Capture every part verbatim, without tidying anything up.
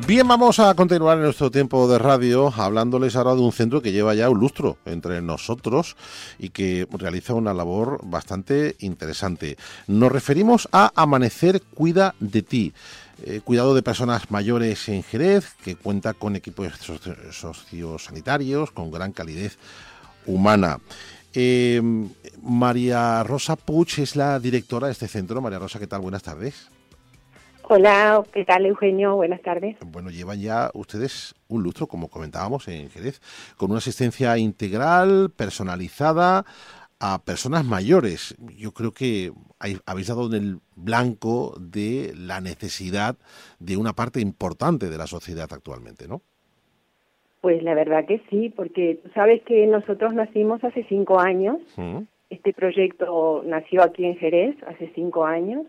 Bien, vamos a continuar en nuestro tiempo de radio hablándoles ahora de un centro que lleva ya un lustro entre nosotros y que realiza una labor bastante interesante. Nos referimos a Amanecer Cuida de Ti. Eh, cuidado de personas mayores en Jerez, que cuenta con equipos socio- sociosanitarios con gran calidez humana. Eh, María Rosa Puig es la directora de este centro. María Rosa, ¿qué tal? Buenas tardes. Hola, ¿qué tal, Eugenio? Buenas tardes. Bueno, llevan ya ustedes un lustro, como comentábamos en Jerez, con una asistencia integral, personalizada a personas mayores. Yo creo que hay, habéis dado en el blanco de la necesidad de una parte importante de la sociedad actualmente, ¿no? Pues la verdad que sí, porque tú sabes que nosotros nacimos hace cinco años. Mm. Este proyecto nació aquí en Jerez hace cinco años.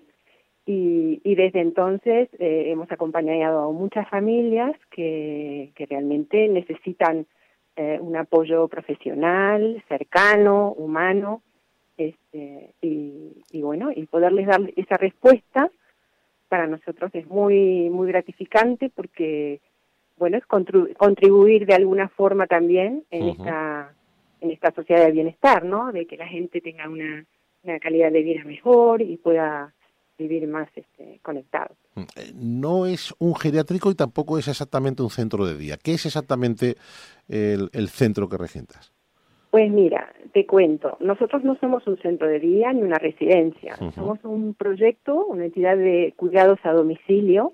Y, y desde entonces eh, hemos acompañado a muchas familias que, que realmente necesitan eh, un apoyo profesional, cercano, humano, este, y, y bueno, y poderles dar esa respuesta para nosotros es muy muy gratificante porque bueno, es contribu- contribuir de alguna forma también en Uh-huh. esta en esta sociedad de bienestar, ¿no? De que la gente tenga una, una calidad de vida mejor y pueda vivir más este, conectado. Eh, No es un geriátrico y tampoco es exactamente un centro de día. ¿Qué es exactamente el, el centro que regentas? Pues mira, te cuento, nosotros no somos un centro de día ni una residencia, Uh-huh. somos un proyecto, una entidad de cuidados a domicilio,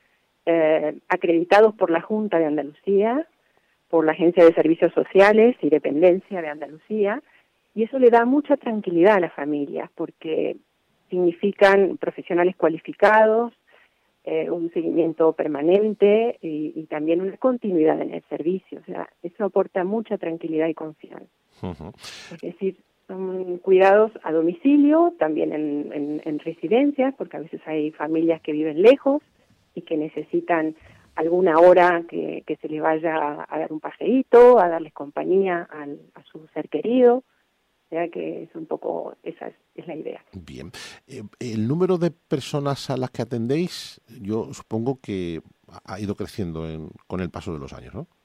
eh, acreditados por la Junta de Andalucía, por la Agencia de Servicios Sociales y Dependencia de Andalucía, y eso le da mucha tranquilidad a las familias, porque significan profesionales cualificados, eh, un seguimiento permanente y, y también una continuidad en el servicio. O sea, eso aporta mucha tranquilidad y confianza. Uh-huh. Es decir, son cuidados a domicilio, también en, en, en residencias, porque a veces hay familias que viven lejos y que necesitan alguna hora que, que se les vaya a, a dar un paseíto, a darles compañía al, a su ser querido. O sea que es un poco, esa es, es la idea. Bien. Eh, el número de personas a las que atendéis, yo supongo que ha ido creciendo en, con el paso de los años, ¿no?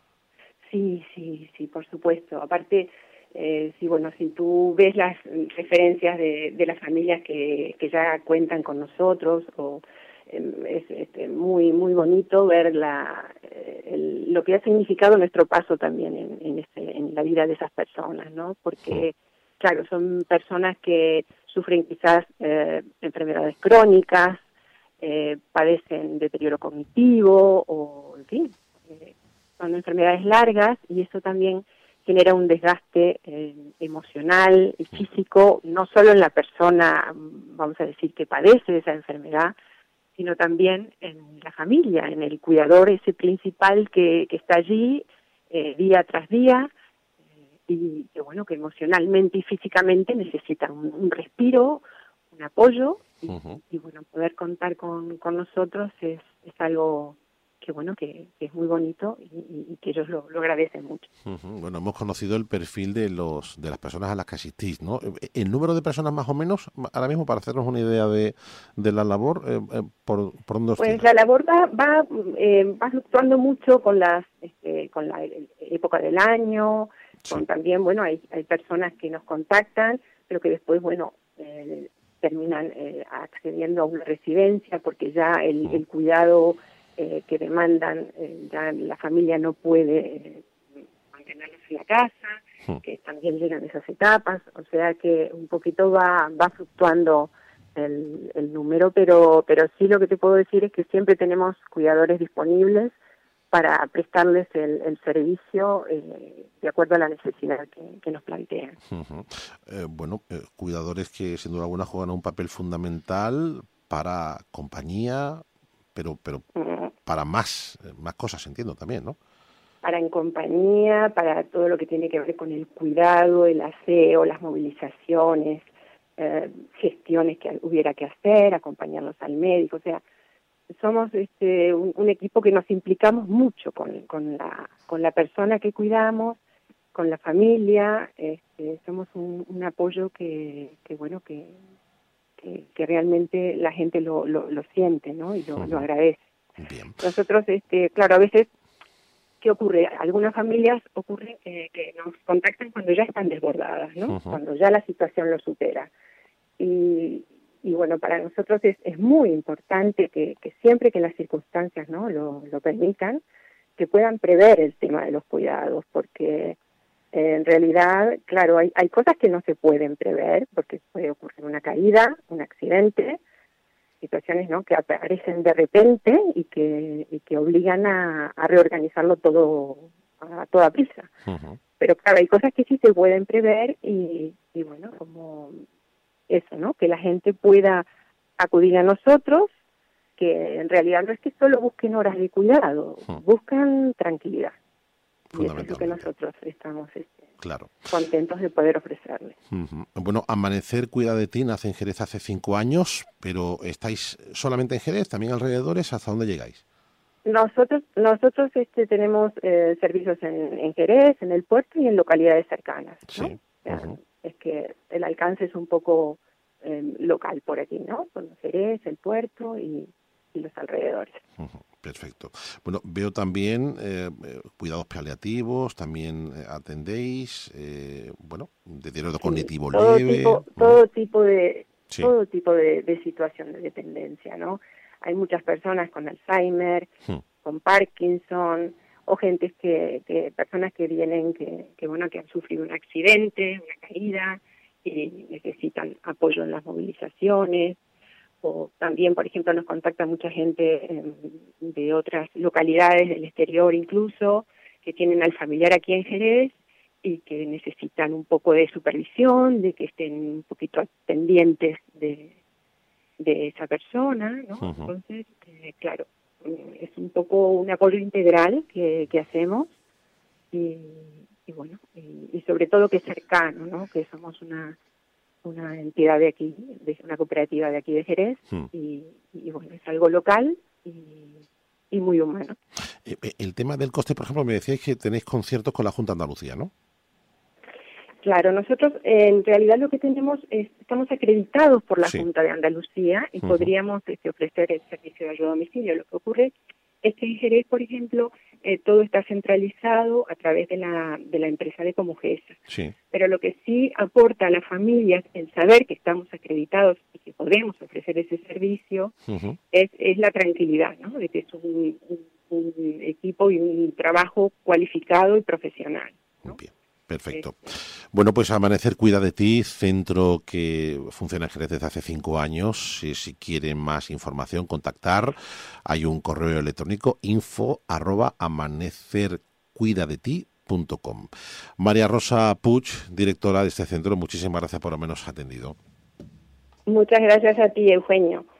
Sí, sí, sí, por supuesto. Aparte, eh, sí, bueno, si tú ves las referencias de, de las familias que, que ya cuentan con nosotros, o eh, es este, muy muy bonito ver la, eh, el, lo que ha significado nuestro paso también en, en, este, en la vida de esas personas, ¿no? Porque, claro, son personas que sufren quizás eh, enfermedades crónicas, eh, padecen deterioro cognitivo, o, en fin, eh, son enfermedades largas y eso también genera un desgaste eh, emocional y físico, no solo en la persona, vamos a decir, que padece esa enfermedad, sino también en la familia, en el cuidador ese principal que, que está allí eh, día tras día eh, y que, bueno, que emocionalmente y físicamente necesita un, un respiro, un apoyo y, Uh-huh. y, bueno, poder contar con, con nosotros es, es algo que bueno, que, que es muy bonito y, y, y que ellos lo, lo agradecen mucho. Uh-huh. Bueno, hemos conocido el perfil de los de las personas a las que asistís, ¿no? El número de personas más o menos, ahora mismo, para hacernos una idea de, de la labor, eh, eh, ¿por, por dónde os Pues tira? la labor va va, eh, va fluctuando mucho con las este, con la época del año, Sí. con también, bueno, hay, hay personas que nos contactan, pero que después, bueno, eh, terminan eh, accediendo a una residencia porque ya el, Uh-huh. el cuidado eh, que demandan, eh, ya la familia no puede eh, mantenerlos en la casa, Uh-huh. que también llegan esas etapas, o sea que un poquito va va fluctuando el, el número, pero pero sí lo que te puedo decir es que siempre tenemos cuidadores disponibles para prestarles el, el servicio eh, de acuerdo a la necesidad que, que nos plantean. Uh-huh. Eh, bueno, eh, cuidadores que sin duda alguna juegan un papel fundamental para compañía, pero pero Mm, para más eh, más cosas, entiendo también, ¿no? Para en compañía, para todo lo que tiene que ver con el cuidado, el aseo, las movilizaciones, eh, gestiones que hubiera que hacer, acompañarlos al médico, o sea, somos este, un, un equipo que nos implicamos mucho con, con, la, con la persona que cuidamos, con la familia, este, somos un, un apoyo que, que bueno, que, que, que realmente la gente lo, lo, lo siente, ¿no? Y lo, lo Uh-huh. agradece. Bien. Nosotros, este, claro, a veces, ¿qué ocurre? Algunas familias ocurre eh, que nos contactan cuando ya están desbordadas, ¿no? Uh-huh. Cuando ya la situación lo supera. Y, y bueno, para nosotros es, es muy importante que, que siempre que las circunstancias, ¿no?, lo, lo permitan, que puedan prever el tema de los cuidados, porque eh, en realidad, claro, hay, hay cosas que no se pueden prever, porque puede ocurrir una caída, un accidente, situaciones, ¿no?, que aparecen de repente y que y que obligan a, a reorganizarlo todo a toda prisa. Uh-huh. Pero claro, hay cosas que sí se pueden prever y, y bueno, como eso, ¿no?, que la gente pueda acudir a nosotros, que en realidad no es que solo busquen horas de cuidado, uh-huh. buscan tranquilidad. Y eso es lo que nosotros estamos este, claro. contentos de poder ofrecerles. Uh-huh. Bueno, Amanecer Cuida de Ti nace en Jerez hace cinco años, pero ¿estáis solamente en Jerez, también alrededores? ¿Hasta dónde llegáis? Nosotros nosotros este, tenemos eh, servicios en, en Jerez, en el puerto y en localidades cercanas, ¿no? Sí. O sea, uh-huh. Es que el alcance es un poco eh, local por aquí, ¿no? Con Jerez, el puerto y, y los alrededores. Uh-huh. Perfecto. Bueno, veo también eh, cuidados paliativos, también eh, atendéis, eh, bueno, deterioro sí, cognitivo todo leve. Tipo, ¿no? Todo tipo de sí. todo tipo de, de situación de dependencia, ¿no? Hay muchas personas con Alzheimer, hmm. con Parkinson, o gente que, que personas que vienen que, que bueno que han sufrido un accidente, una caída y necesitan apoyo en las movilizaciones. O también, por ejemplo, nos contacta mucha gente eh, de otras localidades del exterior incluso, que tienen al familiar aquí en Jerez y que necesitan un poco de supervisión, de que estén un poquito pendientes de, de esa persona, ¿no? Uh-huh. Entonces, eh, claro, es un poco un apoyo integral que, que hacemos y, y bueno, y, y sobre todo que es cercano, ¿no? Que somos una... una entidad de aquí, de una cooperativa de aquí de Jerez, hmm. y, y bueno, es algo local y, y muy humano. El tema del coste, por ejemplo, me decíais que tenéis conciertos con la Junta de Andalucía, ¿no? Claro, nosotros eh, en realidad lo que tenemos es, estamos acreditados por la sí. Junta de Andalucía y uh-huh. podríamos este, ofrecer el servicio de ayuda a domicilio. Lo que ocurre es que en Jerez, por ejemplo, eh, todo está centralizado a través de la de la empresa de Comugesa. Sí. Pero lo que sí aporta a las familias el saber que estamos acreditados y que podemos ofrecer ese servicio uh-huh. es, es la tranquilidad, ¿no? De que es un, un, un equipo y un trabajo cualificado y profesional, ¿no? Bien. Perfecto. Bueno, pues Amanecer Cuida de Ti, centro que funciona en Jerez desde hace cinco años. Si, si quieren más información, contactar. Hay un correo electrónico info arroba amanecercuidadeti punto com. María Rosa Puig, directora de este centro, muchísimas gracias por habernos atendido. Muchas gracias a ti, Eugenio.